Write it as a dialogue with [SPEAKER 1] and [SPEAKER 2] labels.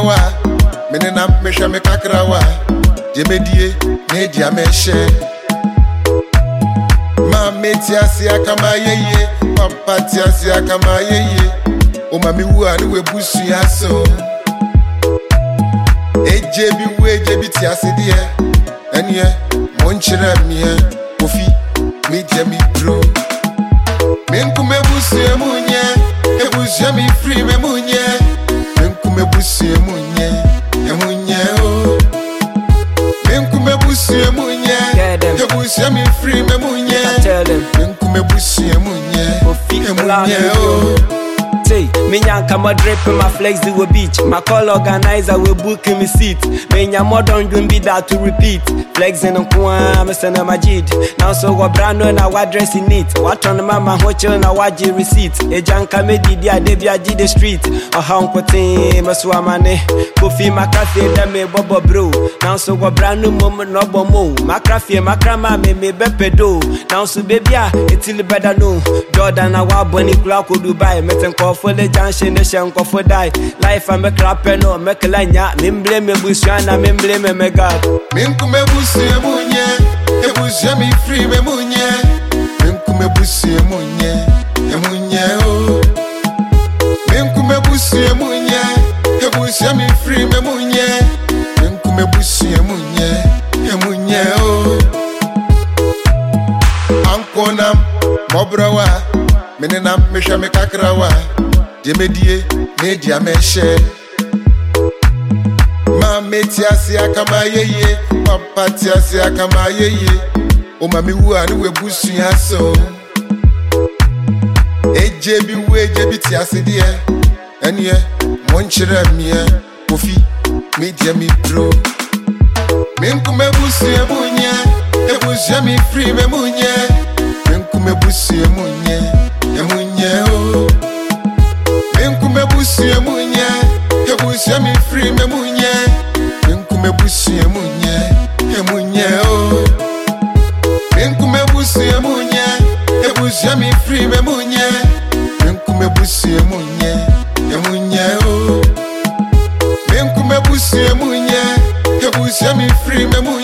[SPEAKER 1] Mobrawa, Menena Mesha Mekakrawa, Jemedie, Media Meshe. Metia siakama yeye, papatia siakama yeye. O mami wa ni we busu ya so. Ejebi we jebi ti asidie. Enie monchira mie, kofi media mi bro. Menkume busu emunye, ebusu mi free memunye. Menkume busu emunye, emunye o. Menkume busu emunye, ebusu mi free memunye. Menkume busu emunye, o.
[SPEAKER 2] Say, me nyanka my drip in my flex do a beach. My call organizer will book me seat. Me nya modern don't be that to repeat. Flexing on kwa, me send my jid. Now so what brand new na what dress in it. What on mama hotel na what G receipt. E janka me didi a debia G the street. O ha unko team a swamane. Kofi my cafe da me bobo bro. Now so what brand new moment no bomo. My cafe my grandma me bepe do. Now so baby it's still better no. Jordan na wa boni kula ko Dubai. Meten ko for the junction the shen ko for die. Life I'm a crap no make lanya. Min blame me bushana min blame me God.
[SPEAKER 1] Menkume busu emunye, ebusu mi free memunye. Menkume busu emunye, emunye o. Menkume busu emunye, ebusu mi free memunye. Menkume busu emunye, emunye o. Ankonam, mobrawa, menenam mesha mekakrawa. Jemedie, media meshe. Metia siakama yeye, papatia siakama yeye. O mami wa ni we busu ya so. Ejebi we jebi ti asidie. Enie monchira mie, kofi media mi bro. Menkume busu emunye, ebusu mi free memunye. Menkume busu emunye, emunye o. Menkume busu emunye, ebusu mi free memunye. Menkume busu emunye o. Menkume busu ebusu mi free memunye. Menkume busu emunye o. Menkume busu ebusu mi free memunye.